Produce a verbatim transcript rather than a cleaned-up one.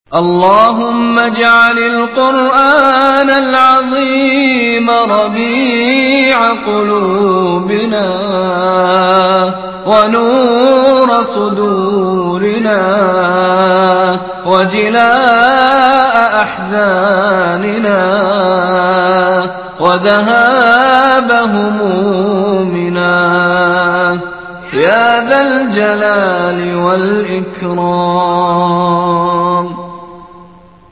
اللهم اجعل القرآن العظيم ربيع قلوبنا ونور صدورنا وجلاء أحزاننا وذهاب همومنا يا ذا الجلال والإكرام.